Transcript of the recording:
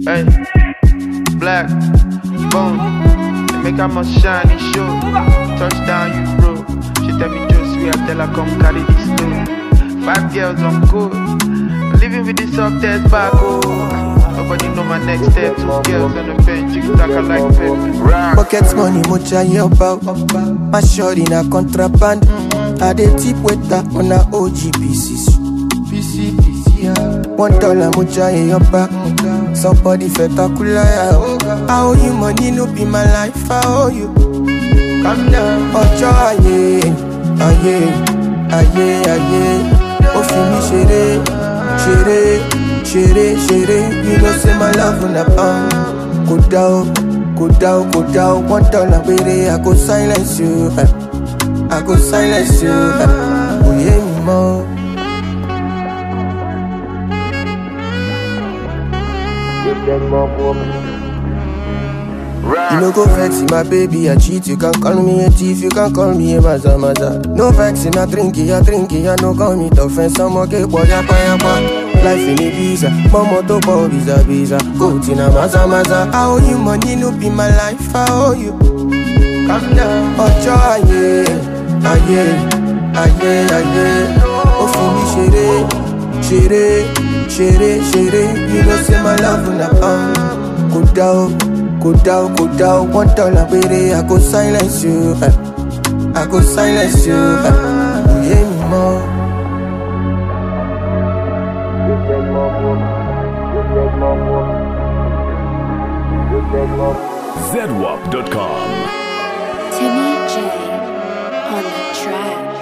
Hey, black, bone, they make her must shine and show. Touchdown, you bro. She tell me just sweet, I tell her come carry this stone. 5 girls on code, living with the softest back, oh. Nobody know my next step. 2 girls on the bench, tick-tack, I like pep. Pocket money, much I hear about. My short in a contraband. I dey tip waiter on a OGPC. $1 much I hear about. Somebody spectacular. I owe you money, no be my life, I owe you. Calm down. Ojo aye, aye, aye, aye. Oh, fini chere. You know say my love on a pound. Go down. $1 baby, I go silence you. I go silence you. Oh yeah, me more. You no go vex my baby, I cheat. You can call me a thief, you can call me a maza. No vex I drink it, I no call me tough and some okay, boy, yapa. Life in Ibiza, mama to go visa. Go to na maza. I owe you money, no be my life, I owe you. Calm down. Ojo aye. Oh, fini chere. You know say my love on a pound. Go down. $1 baby, I go silence you. I go silence you. You hear me more. ZWAP.com. Timmy J on the track.